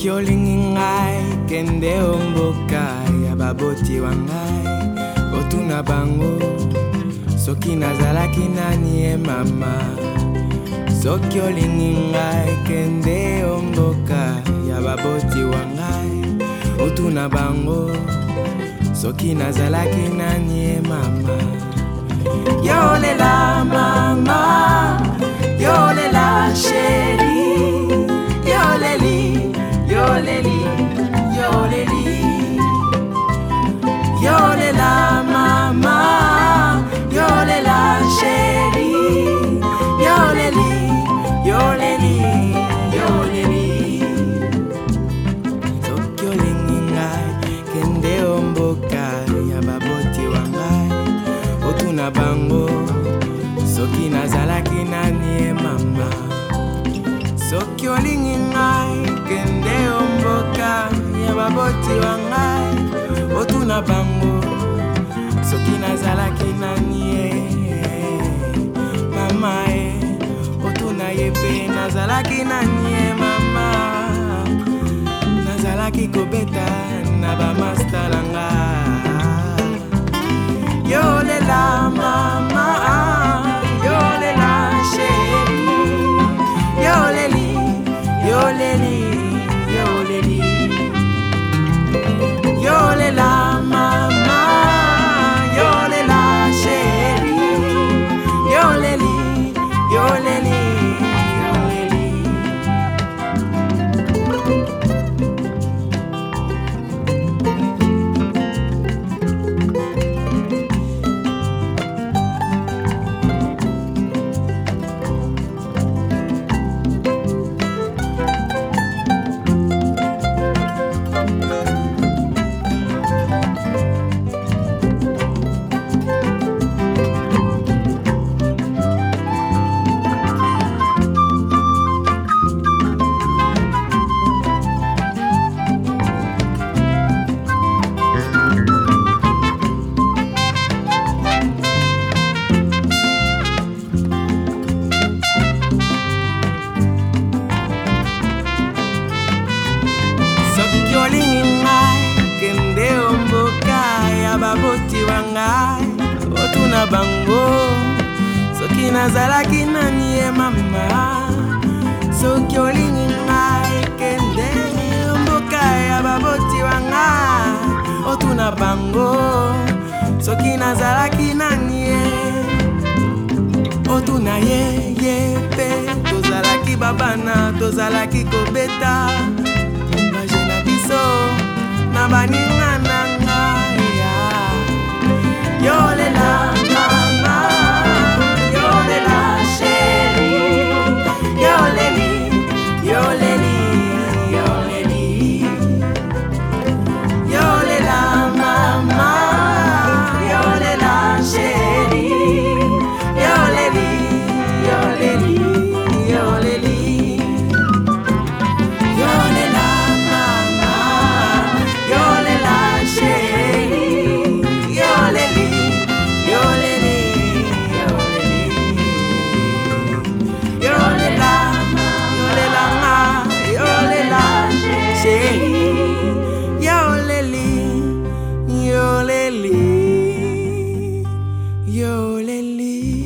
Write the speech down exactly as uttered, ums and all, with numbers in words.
Soki olingi ngai kende omboka ya baboti wangai otuna bango soki nazalaki nani e mama. Soki olingi ngai kende omboka ya baboti wangai otuna bango soki nazalaki nani e mama. Yolela mama, yolela chéri, yoleli, yoleli, yoleli. Yolela mama, yolela chéri, yoleli, yoleli, yoleli. Soki olingi ngai kende omboka ya baboti wangai otuna bango soki nazalaki nani e mama. Soki olingi ngai kende omboka ya baboti wangai otuna bango soki nazalaki nani e mama e otuna yepe nazalaki nani e mama. Nazalaki kobeta na bamastalanga. Yolela mama, yolela chéri, yoleli, yoleli, yoleli. Yolela mama, yolela chéri, yoleli, yoleli, yoleli. Soki olingi ngai kende omboka ya baboti wangai otuna bango soki nazalaki nani e mama. Soki olingi ngai kende omboka ya baboti wangai otuna bango soki nazalaki nani e otuna ye ye pe tozalaki babana tozalaki kobeta na baninga nanga ya. Yolela mama, yolela chéri, yoleli, yoleli, yoleli. Yolela mama, yolela chéri, yoleli, yoleli, yoleli. Yolela mama, yolela chéri, yoleli, yoleli, yoleli. Yolela, yolela ma, yolela chéri, yoleli, yoleli, yoleli.